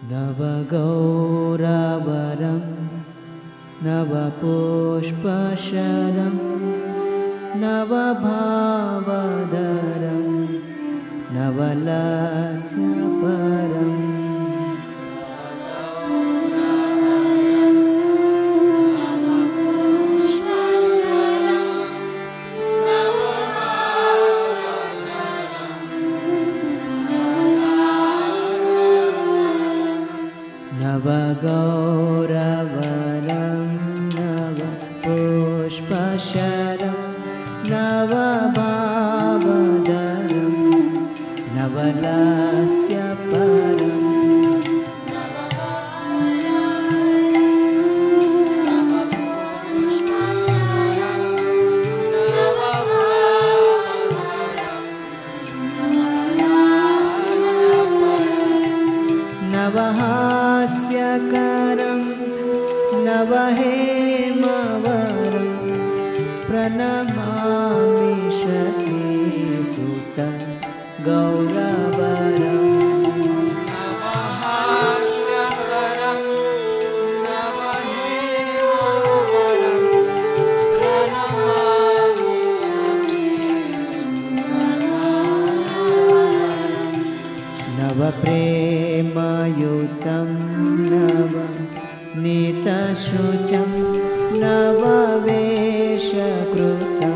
नवगौरवरं नवपुष्पशरं नवभावधरं नवलास्यपरम् नवगौरवरं नवपुष्पशरं नवभावधरं नवलास्यपरम् नवहास्यकरं नवहेमवरं प्रणमामि शचीसुतं गौरवरम् नवहास्यकरं नवहेमवरं प्रणमामि शचीसुतं गौरवरम् नवप्रेमयुतं नवनीतशुचं नववेशकृतं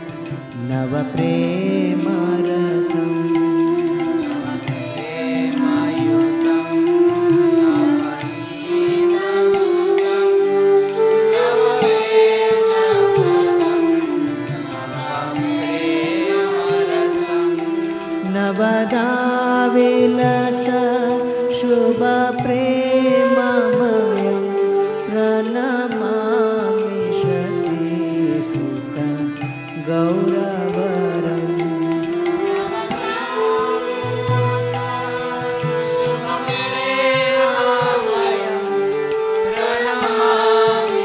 नवप्रेमरसं नवप्रेमयुतं नवनीतशुचं नववेशकृतं नवप्रेमरसं नवदाविलस शुभप्रेममयं प्रणमामि शचीसुतं गौरवरम् शुभप्रेममयं प्रणमामि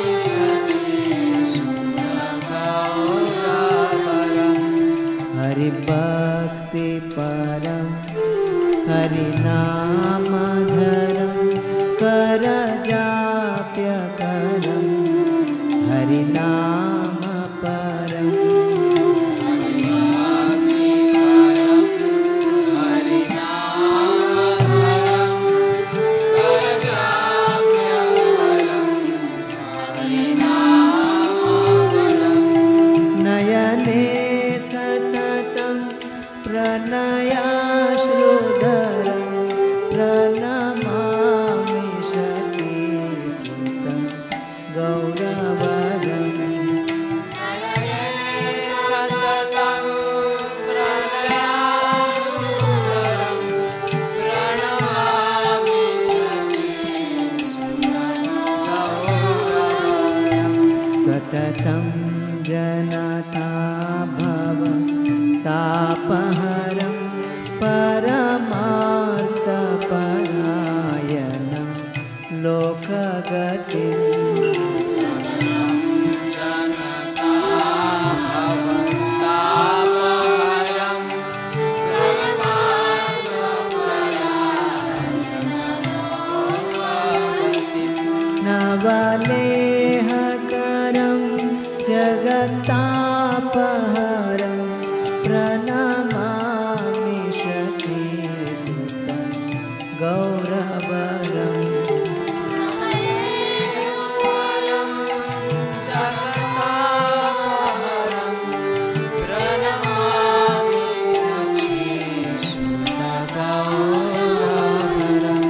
शचीसुतं गौरवरम् हरिभक्तिपरं हरिनामधरं करजाप्यकरं हरिनामपरं हरिनामधरं करजाप्यकरं हरिनामपरं नयने सततं प्रणयाश्रुधरं प्रणमामि शचीसुतं गौरवरम् नयने सततं प्रणयाश्रुधरं प्रणमामि शचीसुतं गौरवरम् सततं जनता भव तापहरं परमार्थपरायणं लोकगतिं सततं जनता भव तापहरं परमार्थपरायणं लोकगतिं नवलेहकरं जगत्तापहरं प्रणमामि शचीसुतं गौरवरम् नवलेहकरं जगत्तापहरं प्रणमामि शचीसुतं गौरवरम्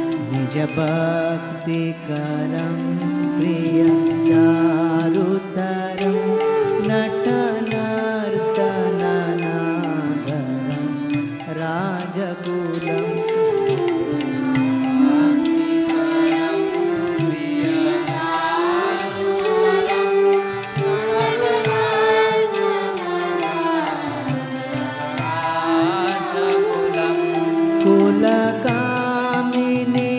निजभक्तिकरं प्रियचारुतरं नटनर्तननादरं राजकुलं कुलकामिनी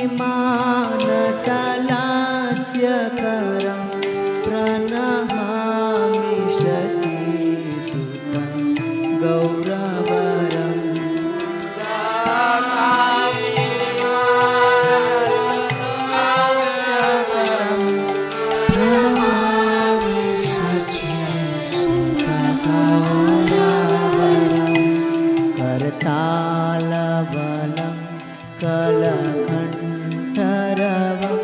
मानसलास्यकरं प्रणमामि शचीसुतं गौरवरम् बालबलं कलकण्ठरवं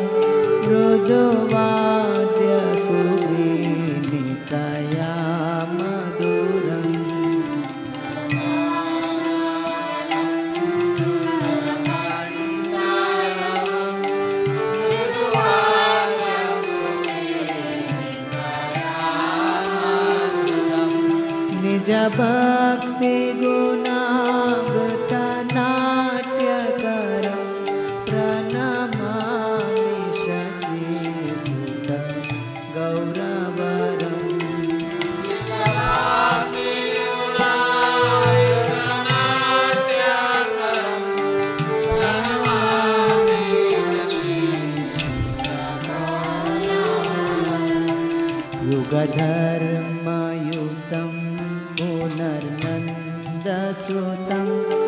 मृदुवाद्यसुवीणितया मधुरम् निजभक्ति गुणामृतनाट्यकरं प्रणमामि शचीसुतं गौरवरम् युगधर्मयुतं पुनर्नन्दसुतं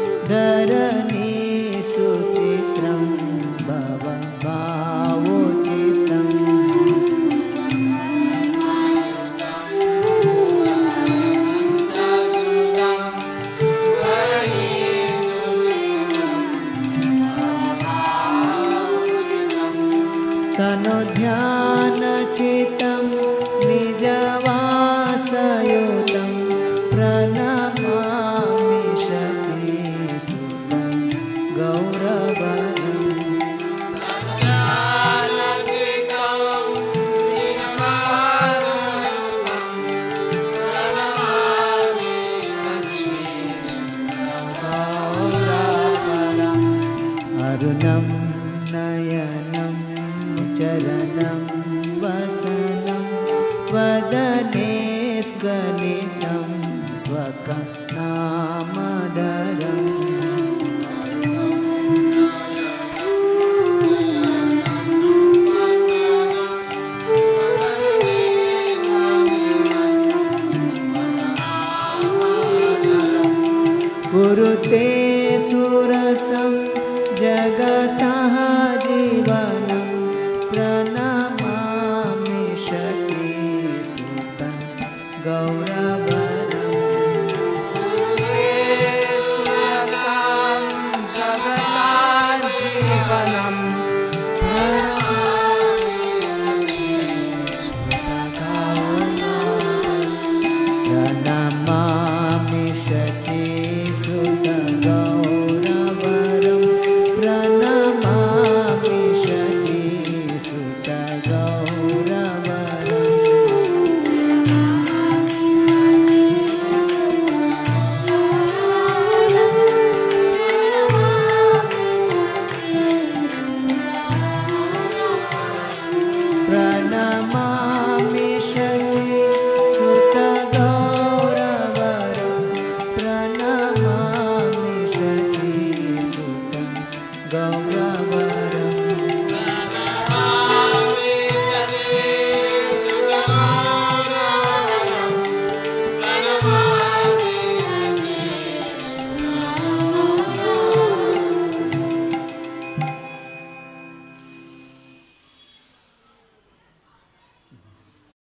धरणीसुचित्रं भवभावोचितम् तनुध्यानचितं निजवासयुतं प्रणमामि शचीसुतं गौरवरम् अरुणं नयनं चरणं वसनं वदने स्खलितं स्वकनामधरम् कुरुते सुरसं जगतः